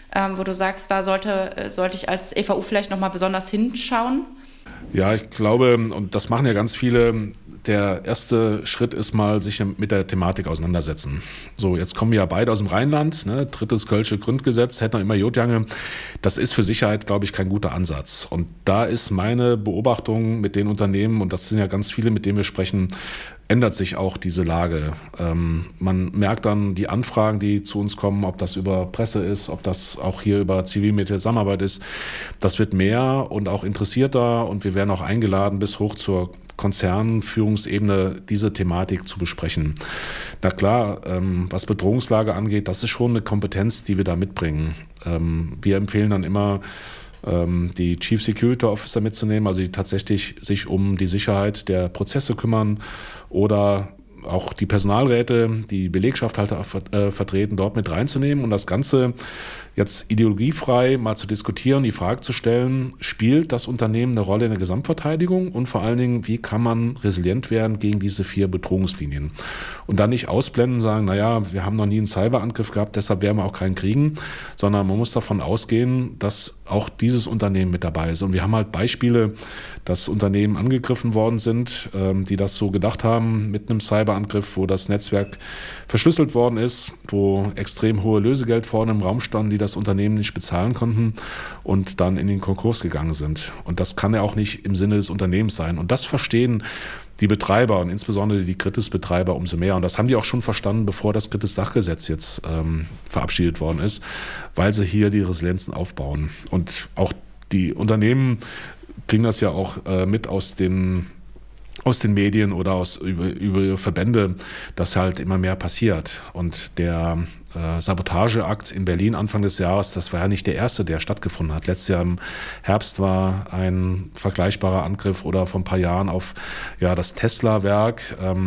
wo du sagst, da sollte ich als EVU vielleicht nochmal besonders hinschauen? Ja, ich glaube, und das machen ja ganz viele, der erste Schritt ist mal, sich mit der Thematik auseinandersetzen. So, jetzt kommen wir ja beide aus dem Rheinland, ne? 3. Kölsche Grundgesetz, hätten wir immer Jodjange. Das ist für Sicherheit, glaube ich, kein guter Ansatz. Und da ist meine Beobachtung mit den Unternehmen, und das sind ja ganz viele, mit denen wir sprechen, ändert sich auch diese Lage. Man merkt dann die Anfragen, die zu uns kommen, ob das über Presse ist, ob das auch hier über zivilmilitärische Zusammenarbeit ist. Das wird mehr und auch interessierter, und wir werden auch eingeladen, bis hoch zur Konzernführungsebene diese Thematik zu besprechen. Na klar, was Bedrohungslage angeht, das ist schon eine Kompetenz, die wir da mitbringen. Wir empfehlen dann immer, die Chief Security Officer mitzunehmen, also die tatsächlich sich um die Sicherheit der Prozesse kümmern, oder auch die Personalräte, die Belegschaft halt vertreten, dort mit reinzunehmen und das Ganze jetzt ideologiefrei mal zu diskutieren, die Frage zu stellen, spielt das Unternehmen eine Rolle in der Gesamtverteidigung, und vor allen Dingen, wie kann man resilient werden gegen diese 4 Bedrohungslinien? Und dann nicht ausblenden, sagen, naja, wir haben noch nie einen Cyberangriff gehabt, deshalb werden wir auch keinen kriegen, sondern man muss davon ausgehen, dass auch dieses Unternehmen mit dabei ist. Und wir haben halt Beispiele, dass Unternehmen angegriffen worden sind, die das so gedacht haben mit einem Cyberangriff, wo das Netzwerk verschlüsselt worden ist, wo extrem hohe Lösegeldforderungen im Raum standen, die das Unternehmen nicht bezahlen konnten und dann in den Konkurs gegangen sind. Und das kann ja auch nicht im Sinne des Unternehmens sein. Und das verstehen die Betreiber und insbesondere die Kritis-Betreiber umso mehr. Und das haben die auch schon verstanden, bevor das Kritis-Sachgesetz jetzt verabschiedet worden ist, weil sie hier die Resilienzen aufbauen. Und auch die Unternehmen kriegen das ja auch mit aus den Medien oder über Verbände, dass halt immer mehr passiert. Und der Sabotageakt in Berlin Anfang des Jahres, das war ja nicht der erste, der stattgefunden hat. Letztes Jahr im Herbst war ein vergleichbarer Angriff, oder vor ein paar Jahren auf das Tesla-Werk,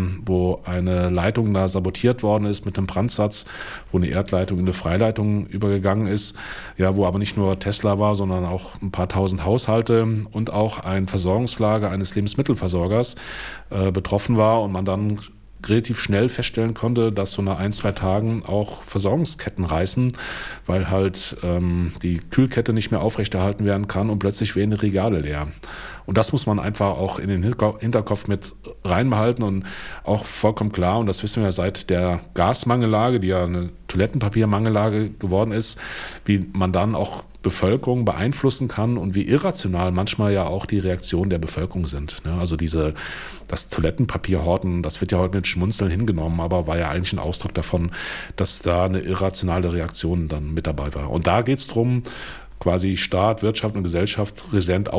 wo eine Leitung da sabotiert worden ist mit einem Brandsatz, wo eine Erdleitung in eine Freileitung übergegangen ist, wo aber nicht nur Tesla war, sondern auch ein paar tausend Haushalte und auch ein Versorgungslager eines Lebensmittelversorgers betroffen war, und man dann relativ schnell feststellen konnte, dass so nach 1-2 Tagen auch Versorgungsketten reißen, weil halt die Kühlkette nicht mehr aufrechterhalten werden kann und plötzlich werden die Regale leer. Und das muss man einfach auch in den Hinterkopf mit reinbehalten und auch vollkommen klar, und das wissen wir ja seit der Gasmangellage, die ja eine Toilettenpapiermangellage geworden ist, wie man dann auch Bevölkerung beeinflussen kann und wie irrational manchmal ja auch die Reaktionen der Bevölkerung sind. Also das Toilettenpapierhorten, das wird ja heute mit Schmunzeln hingenommen, aber war ja eigentlich ein Ausdruck davon, dass da eine irrationale Reaktion dann mit dabei war. Und da geht es darum, quasi Staat, Wirtschaft und Gesellschaft resilient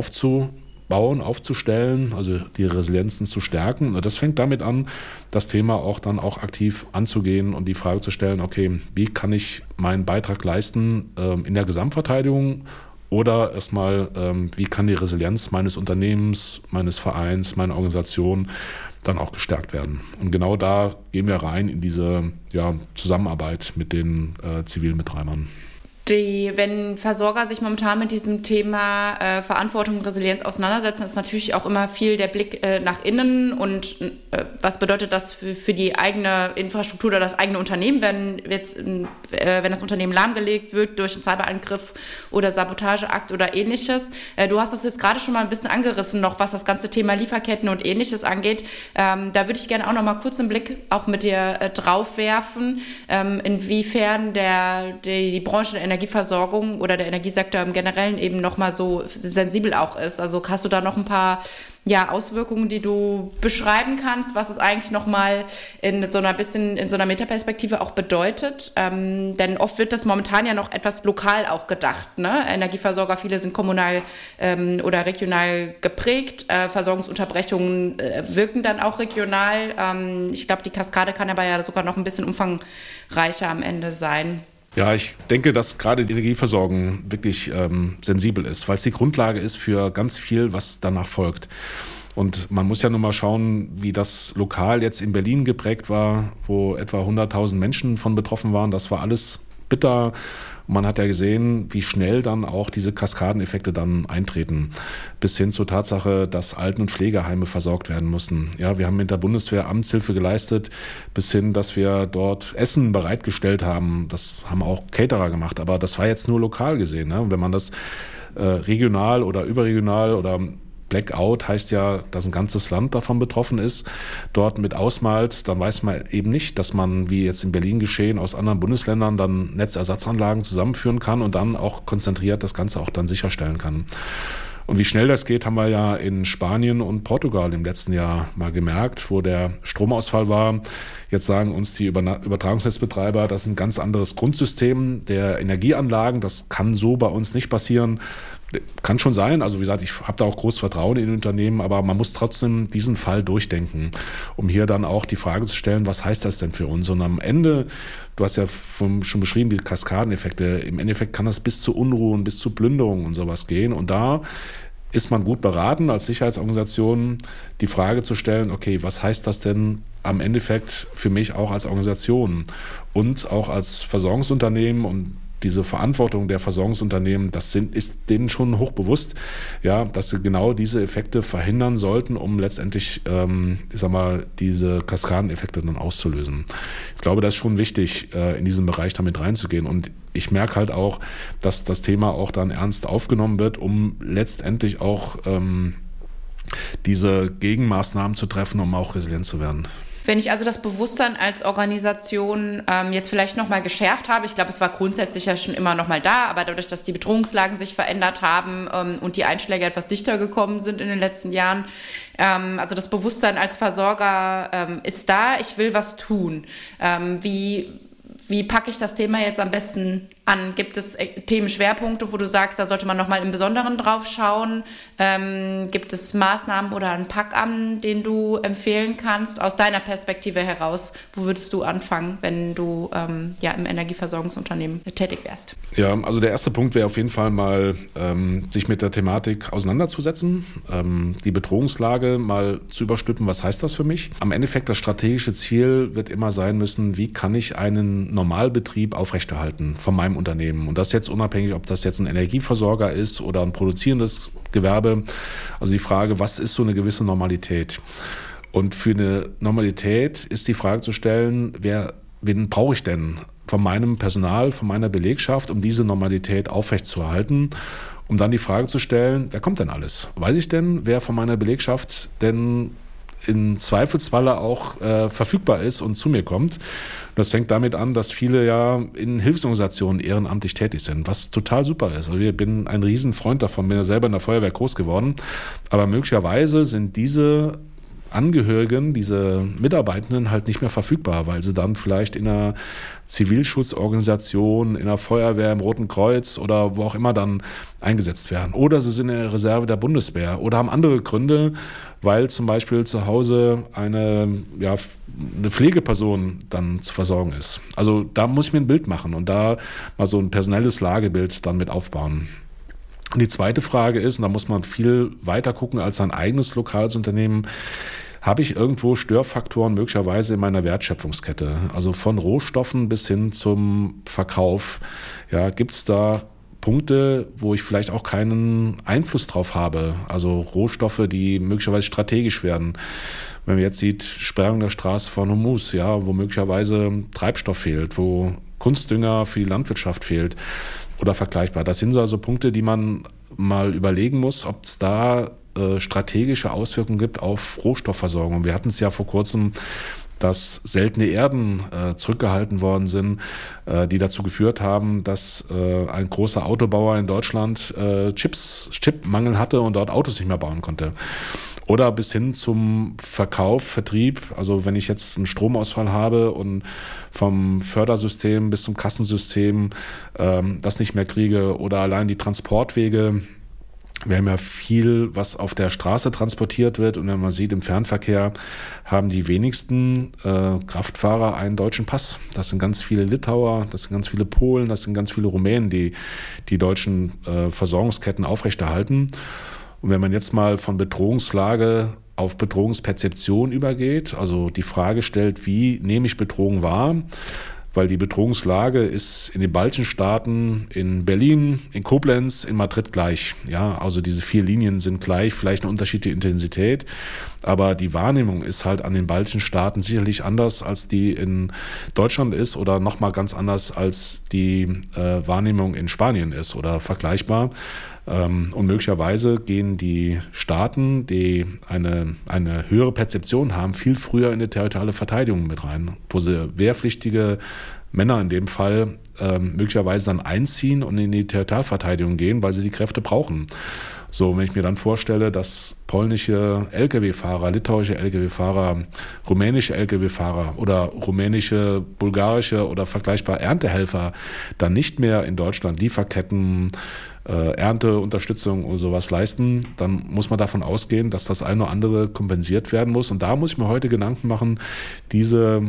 aufzustellen, also die Resilienzen zu stärken. Und das fängt damit an, das Thema auch aktiv anzugehen und die Frage zu stellen, okay, wie kann ich meinen Beitrag leisten in der Gesamtverteidigung, oder erstmal, wie kann die Resilienz meines Unternehmens, meines Vereins, meiner Organisation dann auch gestärkt werden. Und genau da gehen wir rein in diese Zusammenarbeit mit den zivilen Betreibern. Wenn Versorger sich momentan mit diesem Thema Verantwortung und Resilienz auseinandersetzen, ist natürlich auch immer viel der Blick nach innen und was bedeutet das für die eigene Infrastruktur oder das eigene Unternehmen, wenn das Unternehmen lahmgelegt wird durch einen Cyberangriff oder Sabotageakt oder ähnliches. Du hast es jetzt gerade schon mal ein bisschen angerissen noch, was das ganze Thema Lieferketten und ähnliches angeht. Da würde ich gerne auch noch mal kurz einen Blick auch mit dir drauf werfen, inwiefern die Branche der Energieversorgung oder der Energiesektor im Generellen eben nochmal so sensibel auch ist. Also hast du da noch ein paar Auswirkungen, die du beschreiben kannst, was es eigentlich nochmal in so einer Metaperspektive auch bedeutet? Denn oft wird das momentan ja noch etwas lokal auch gedacht, ne? Energieversorger, viele sind kommunal oder regional geprägt. Versorgungsunterbrechungen wirken dann auch regional. Ich glaube, die Kaskade kann aber ja sogar noch ein bisschen umfangreicher am Ende sein. Ja, ich denke, dass gerade die Energieversorgung wirklich sensibel ist, weil es die Grundlage ist für ganz viel, was danach folgt. Und man muss ja nur mal schauen, wie das lokal jetzt in Berlin geprägt war, wo etwa 100.000 Menschen von betroffen waren. Das war alles bitter. Man hat ja gesehen, wie schnell dann auch diese Kaskadeneffekte dann eintreten, bis hin zur Tatsache, dass Alten- und Pflegeheime versorgt werden mussten. Ja, wir haben mit der Bundeswehr Amtshilfe geleistet, bis hin, dass wir dort Essen bereitgestellt haben. Das haben auch Caterer gemacht, aber das war jetzt nur lokal gesehen. Ne? Und wenn man das regional oder überregional oder Blackout heißt ja, dass ein ganzes Land davon betroffen ist, dort mit ausmalt, dann weiß man eben nicht, dass man, wie jetzt in Berlin geschehen, aus anderen Bundesländern dann Netzersatzanlagen zusammenführen kann und dann auch konzentriert das Ganze auch dann sicherstellen kann. Und wie schnell das geht, haben wir ja in Spanien und Portugal im letzten Jahr mal gemerkt, wo der Stromausfall war. Jetzt sagen uns die Übertragungsnetzbetreiber, das ist ein ganz anderes Grundsystem der Energieanlagen. Das kann so bei uns nicht passieren. Kann schon sein, also wie gesagt, ich habe da auch großes Vertrauen in Unternehmen, aber man muss trotzdem diesen Fall durchdenken, um hier dann auch die Frage zu stellen, was heißt das denn für uns? Und am Ende, du hast ja schon beschrieben, die Kaskadeneffekte, im Endeffekt kann das bis zu Unruhen, bis zu Plünderungen und sowas gehen und da ist man gut beraten, als Sicherheitsorganisation die Frage zu stellen, okay, was heißt das denn am Endeffekt für mich auch als Organisation und auch als Versorgungsunternehmen und diese Verantwortung der Versorgungsunternehmen, ist denen schon hoch bewusst, ja, dass sie genau diese Effekte verhindern sollten, um letztendlich, diese Kaskadeneffekte dann auszulösen. Ich glaube, das ist schon wichtig, in diesen Bereich damit reinzugehen. Und ich merke halt auch, dass das Thema auch dann ernst aufgenommen wird, um letztendlich auch diese Gegenmaßnahmen zu treffen, um auch resilient zu werden. Wenn ich also das Bewusstsein als Organisation jetzt vielleicht nochmal geschärft habe, ich glaube, es war grundsätzlich ja schon immer nochmal da, aber dadurch, dass die Bedrohungslagen sich verändert haben und die Einschläge etwas dichter gekommen sind in den letzten Jahren, also das Bewusstsein als Versorger ist da, ich will was tun. Wie packe ich das Thema jetzt am besten an? Gibt es Themenschwerpunkte, wo du sagst, da sollte man nochmal im Besonderen drauf schauen? Gibt es Maßnahmen oder einen Pack an, den du empfehlen kannst? Aus deiner Perspektive heraus, wo würdest du anfangen, wenn du im Energieversorgungsunternehmen tätig wärst? Ja, also der erste Punkt wäre auf jeden Fall mal, sich mit der Thematik auseinanderzusetzen, die Bedrohungslage mal zu überstülpen, was heißt das für mich? Am Endeffekt das strategische Ziel wird immer sein müssen, wie kann ich einen Normalbetrieb aufrechterhalten von meinem Unternehmen. Und das jetzt unabhängig, ob das jetzt ein Energieversorger ist oder ein produzierendes Gewerbe. Also die Frage, was ist so eine gewisse Normalität? Und für eine Normalität ist die Frage zu stellen, wen brauche ich denn von meinem Personal, von meiner Belegschaft, um diese Normalität aufrechtzuerhalten? Um dann die Frage zu stellen, wer kommt denn alles? Weiß ich denn, wer von meiner Belegschaft denn in Zweifelsfalle auch verfügbar ist und zu mir kommt. Das fängt damit an, dass viele ja in Hilfsorganisationen ehrenamtlich tätig sind, was total super ist. Also ich bin ein Riesenfreund davon, bin ja selber in der Feuerwehr groß geworden. Aber möglicherweise sind diese Angehörigen, diese Mitarbeitenden halt nicht mehr verfügbar, weil sie dann vielleicht in einer Zivilschutzorganisation, in der Feuerwehr, im Roten Kreuz oder wo auch immer dann eingesetzt werden. Oder sie sind in der Reserve der Bundeswehr oder haben andere Gründe, weil zum Beispiel zu Hause eine Pflegeperson dann zu versorgen ist. Also da muss ich mir ein Bild machen und da mal so ein personelles Lagebild dann mit aufbauen. Und die zweite Frage ist, und da muss man viel weiter gucken als sein eigenes lokales Unternehmen, habe ich irgendwo Störfaktoren möglicherweise in meiner Wertschöpfungskette? Also von Rohstoffen bis hin zum Verkauf. Ja, gibt es da Punkte, wo ich vielleicht auch keinen Einfluss drauf habe? Also Rohstoffe, die möglicherweise strategisch werden. Wenn man jetzt sieht, Sperrung der Straße von Hormuz, ja, wo möglicherweise Treibstoff fehlt, wo Kunstdünger für die Landwirtschaft fehlt oder vergleichbar. Das sind also Punkte, die man mal überlegen muss, ob es da strategische Auswirkungen gibt auf Rohstoffversorgung. Wir hatten es ja vor kurzem, dass seltene Erden zurückgehalten worden sind, die dazu geführt haben, dass ein großer Autobauer in Deutschland Chipmangel hatte und dort Autos nicht mehr bauen konnte. Oder bis hin zum Verkauf, Vertrieb. Also wenn ich jetzt einen Stromausfall habe und vom Fördersystem bis zum Kassensystem das nicht mehr kriege oder allein die Transportwege. Wir haben ja viel, was auf der Straße transportiert wird und wenn man sieht, im Fernverkehr haben die wenigsten Kraftfahrer einen deutschen Pass. Das sind ganz viele Litauer, das sind ganz viele Polen, das sind ganz viele Rumänen, die die deutschen Versorgungsketten aufrechterhalten. Und wenn man jetzt mal von Bedrohungslage auf Bedrohungsperzeption übergeht, also die Frage stellt, wie nehme ich Bedrohung wahr, weil die Bedrohungslage ist in den baltischen Staaten, in Berlin, in Koblenz, in Madrid gleich. Ja, also diese 4 Linien sind gleich, vielleicht eine unterschiedliche Intensität, aber die Wahrnehmung ist halt an den baltischen Staaten sicherlich anders, als die in Deutschland ist oder nochmal ganz anders, als die Wahrnehmung in Spanien ist oder vergleichbar. Und möglicherweise gehen die Staaten, die eine höhere Perzeption haben, viel früher in die territoriale Verteidigung mit rein, wo sie wehrpflichtige Männer in dem Fall möglicherweise dann einziehen und in die Territorialverteidigung gehen, weil sie die Kräfte brauchen. So, wenn ich mir dann vorstelle, dass polnische Lkw-Fahrer, litauische Lkw-Fahrer, rumänische Lkw-Fahrer oder rumänische, bulgarische oder vergleichbar Erntehelfer dann nicht mehr in Deutschland Lieferketten, Ernteunterstützung und sowas leisten, dann muss man davon ausgehen, dass das eine oder andere kompensiert werden muss. Und da muss ich mir heute Gedanken machen, diese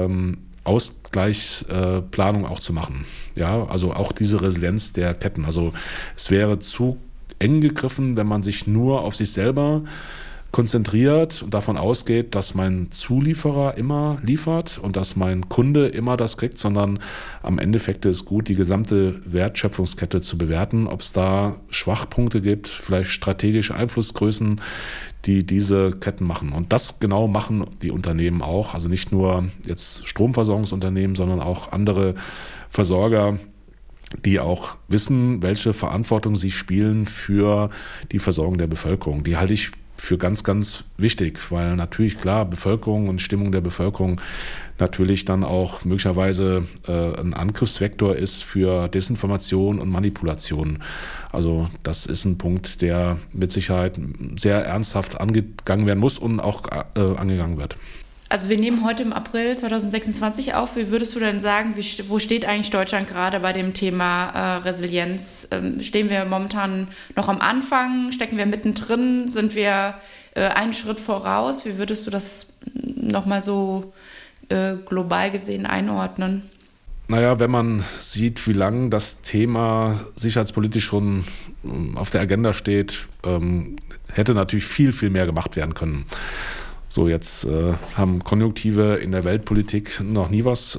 Ausgleichsplanung auch zu machen. Ja, also auch diese Resilienz der Ketten. Also es wäre zu eng gegriffen, wenn man sich nur auf sich selber konzentriert und davon ausgeht, dass mein Zulieferer immer liefert und dass mein Kunde immer das kriegt, sondern am Endeffekt ist gut, die gesamte Wertschöpfungskette zu bewerten, ob es da Schwachpunkte gibt, vielleicht strategische Einflussgrößen, die diese Ketten machen. Und das genau machen die Unternehmen auch, also nicht nur jetzt Stromversorgungsunternehmen, sondern auch andere Versorger, die auch wissen, welche Verantwortung sie spielen für die Versorgung der Bevölkerung. Die halte ich für ganz, ganz wichtig, weil natürlich klar Bevölkerung und Stimmung der Bevölkerung natürlich dann auch möglicherweise ein Angriffsvektor ist für Desinformation und Manipulation. Also das ist ein Punkt, der mit Sicherheit sehr ernsthaft angegangen werden muss und auch angegangen wird. Also wir nehmen heute im April 2026 auf. Wie würdest du denn sagen, wo steht eigentlich Deutschland gerade bei dem Thema Resilienz? Stehen wir momentan noch am Anfang? Stecken wir mittendrin? Sind wir einen Schritt voraus? Wie würdest du das nochmal so global gesehen einordnen? Naja, wenn man sieht, wie lange das Thema sicherheitspolitisch schon auf der Agenda steht, hätte natürlich viel, viel mehr gemacht werden können. So, jetzt haben Konjunktive in der Weltpolitik noch nie was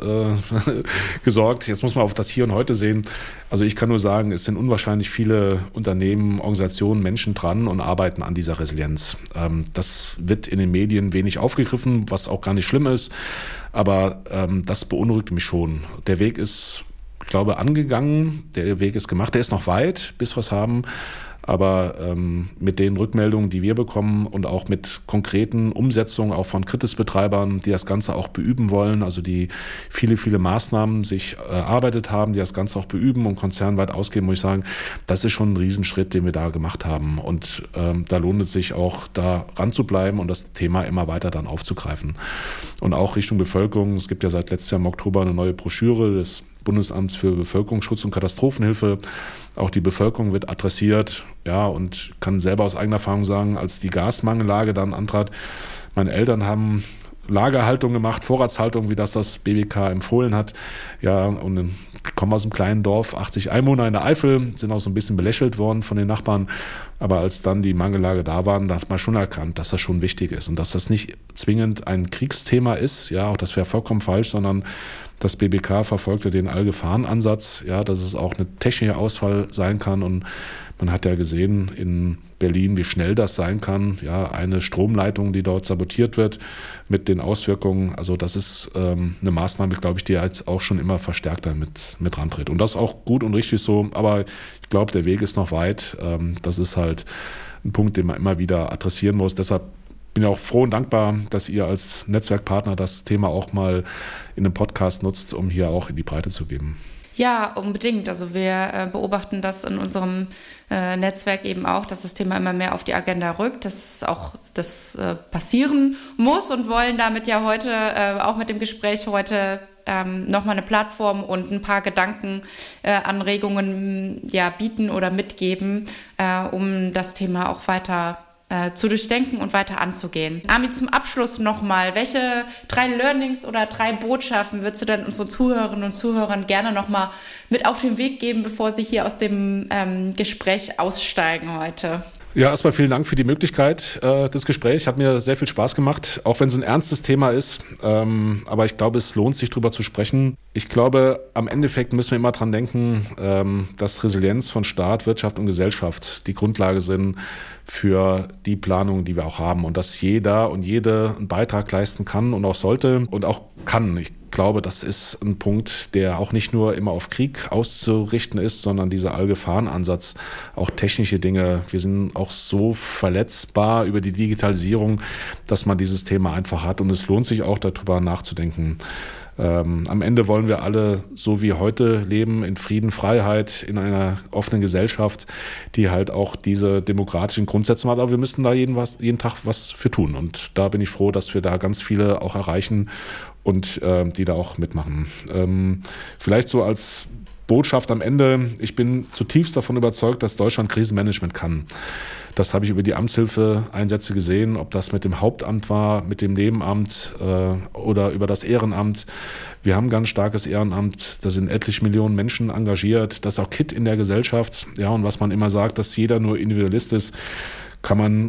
gesorgt. Jetzt muss man auf das Hier und Heute sehen. Also ich kann nur sagen, es sind unwahrscheinlich viele Unternehmen, Organisationen, Menschen dran und arbeiten an dieser Resilienz. Das wird in den Medien wenig aufgegriffen, was auch gar nicht schlimm ist. Aber das beunruhigt mich schon. Der Weg ist, ich glaube, angegangen. Der Weg ist gemacht. Der ist noch weit, bis wir es haben. Aber mit den Rückmeldungen, die wir bekommen und auch mit konkreten Umsetzungen auch von Kritisbetreibern, die das Ganze auch beüben wollen, also die viele, viele Maßnahmen sich erarbeitet haben, die das Ganze auch beüben und konzernweit ausgeben, muss ich sagen, das ist schon ein Riesenschritt, den wir da gemacht haben. Und da lohnt es sich auch, da ranzubleiben und das Thema immer weiter dann aufzugreifen. Und auch Richtung Bevölkerung. Es gibt ja seit letztes Jahr im Oktober eine neue Broschüre des Bundesamts für Bevölkerungsschutz und Katastrophenhilfe. Auch die Bevölkerung wird adressiert, ja, und kann selber aus eigener Erfahrung sagen, als die Gasmangellage dann antrat, meine Eltern haben Lagerhaltung gemacht, Vorratshaltung, wie das BBK empfohlen hat, ja, und kommen aus einem kleinen Dorf, 80 Einwohner in der Eifel, sind auch so ein bisschen belächelt worden von den Nachbarn, aber als dann die Mangellage da waren, da hat man schon erkannt, dass das schon wichtig ist und dass das nicht zwingend ein Kriegsthema ist, ja, auch das wäre vollkommen falsch, sondern das BBK verfolgte den All-Gefahren-Ansatz, ja, dass es auch eine technische Ausfall sein kann und man hat ja gesehen in Berlin, wie schnell das sein kann, ja, eine Stromleitung, die dort sabotiert wird mit den Auswirkungen, also das ist eine Maßnahme, glaube ich, die jetzt auch schon immer verstärkter mit rantritt und das ist auch gut und richtig so, aber ich glaube, der Weg ist noch weit, das ist halt ein Punkt, den man immer wieder adressieren muss, deshalb bin ja auch froh und dankbar, dass ihr als Netzwerkpartner das Thema auch mal in einem Podcast nutzt, um hier auch in die Breite zu geben. Ja, unbedingt. Also wir beobachten das in unserem Netzwerk eben auch, dass das Thema immer mehr auf die Agenda rückt, dass auch das passieren muss und wollen damit ja heute, auch mit dem Gespräch heute, nochmal eine Plattform und ein paar Gedankenanregungen bieten oder mitgeben, um das Thema auch weiter zu durchdenken und weiter anzugehen. Armin, zum Abschluss nochmal, welche 3 Learnings oder 3 Botschaften würdest du denn unseren Zuhörerinnen und Zuhörern gerne nochmal mit auf den Weg geben, bevor sie hier aus dem Gespräch aussteigen heute? Ja, erstmal vielen Dank für die Möglichkeit des Gesprächs. Hat mir sehr viel Spaß gemacht, auch wenn es ein ernstes Thema ist. Aber ich glaube, es lohnt sich, darüber zu sprechen. Ich glaube, am Endeffekt müssen wir immer dran denken, dass Resilienz von Staat, Wirtschaft und Gesellschaft die Grundlage sind für die Planung, die wir auch haben. Und dass jeder und jede einen Beitrag leisten kann und auch sollte und auch kann. Ich glaube, das ist ein Punkt, der auch nicht nur immer auf Krieg auszurichten ist, sondern dieser Allgefahren-Ansatz, auch technische Dinge. Wir sind auch so verletzbar über die Digitalisierung, dass man dieses Thema einfach hat. Und es lohnt sich auch, darüber nachzudenken. Am Ende wollen wir alle so wie heute leben, in Frieden, Freiheit, in einer offenen Gesellschaft, die halt auch diese demokratischen Grundsätze hat. Aber wir müssen da jeden Tag was für tun. Und da bin ich froh, dass wir da ganz viele auch erreichen und die da auch mitmachen. Vielleicht so als Botschaft am Ende: Ich bin zutiefst davon überzeugt, dass Deutschland Krisenmanagement kann. Das habe ich über die Amtshilfeeinsätze gesehen, ob das mit dem Hauptamt war, mit dem Nebenamt oder über das Ehrenamt. Wir haben ein ganz starkes Ehrenamt, da sind etliche Millionen Menschen engagiert. Das ist auch Kitt in der Gesellschaft. Ja, und was man immer sagt, dass jeder nur Individualist ist, kann man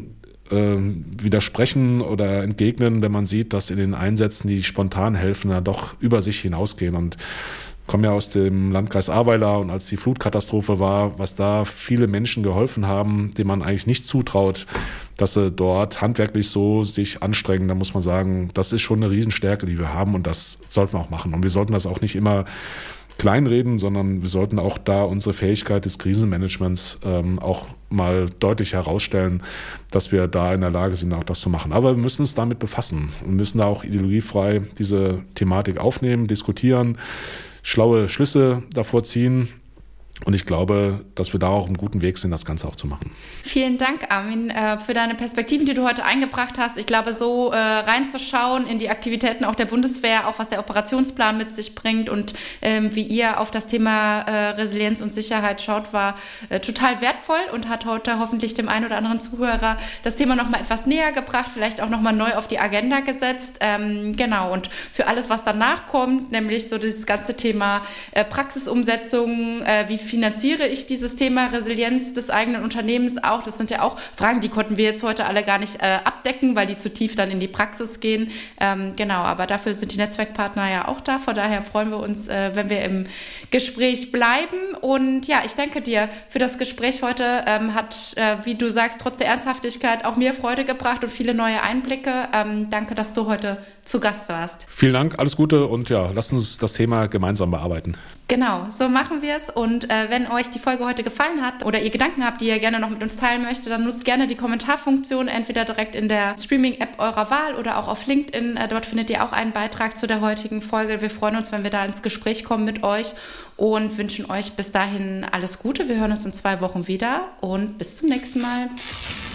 widersprechen oder entgegnen, wenn man sieht, dass in den Einsätzen, die spontan helfen, da doch über sich hinausgehen. Und ich komme ja aus dem Landkreis Ahrweiler, und als die Flutkatastrophe war, was da viele Menschen geholfen haben, denen man eigentlich nicht zutraut, dass sie dort handwerklich so sich anstrengen, da muss man sagen, das ist schon eine Riesenstärke, die wir haben, und das sollten wir auch machen. Und wir sollten das auch nicht immer kleinreden, sondern wir sollten auch da unsere Fähigkeit des Krisenmanagements auch mal deutlich herausstellen, dass wir da in der Lage sind, auch das zu machen. Aber wir müssen uns damit befassen und müssen da auch ideologiefrei diese Thematik aufnehmen, diskutieren, schlaue Schlüsse davor ziehen. Und ich glaube, dass wir da auch auf einem guten Weg sind, das Ganze auch zu machen. Vielen Dank, Armin, für deine Perspektiven, die du heute eingebracht hast. Ich glaube, so reinzuschauen in die Aktivitäten auch der Bundeswehr, auch was der Operationsplan mit sich bringt und wie ihr auf das Thema Resilienz und Sicherheit schaut, war total wertvoll und hat heute hoffentlich dem einen oder anderen Zuhörer das Thema nochmal etwas näher gebracht, vielleicht auch nochmal neu auf die Agenda gesetzt. Genau, und für alles, was danach kommt, nämlich so dieses ganze Thema Praxisumsetzung, wie finanziere ich dieses Thema Resilienz des eigenen Unternehmens auch? Das sind ja auch Fragen, die konnten wir jetzt heute alle gar nicht abdecken, weil die zu tief dann in die Praxis gehen. Genau, aber dafür sind die Netzwerkpartner ja auch da. Von daher freuen wir uns, wenn wir im Gespräch bleiben. Und ja, ich danke dir für das Gespräch heute. Hat, wie du sagst, trotz der Ernsthaftigkeit auch mir Freude gebracht und viele neue Einblicke. Danke, dass du heute zu Gast warst. Vielen Dank, alles Gute, und ja, lasst uns das Thema gemeinsam bearbeiten. Genau, so machen wir es. Und wenn euch die Folge heute gefallen hat oder ihr Gedanken habt, die ihr gerne noch mit uns teilen möchtet, dann nutzt gerne die Kommentarfunktion, entweder direkt in der Streaming-App eurer Wahl oder auch auf LinkedIn. Dort findet ihr auch einen Beitrag zu der heutigen Folge. Wir freuen uns, wenn wir da ins Gespräch kommen mit euch und wünschen euch bis dahin alles Gute. Wir hören uns in 2 Wochen wieder und bis zum nächsten Mal.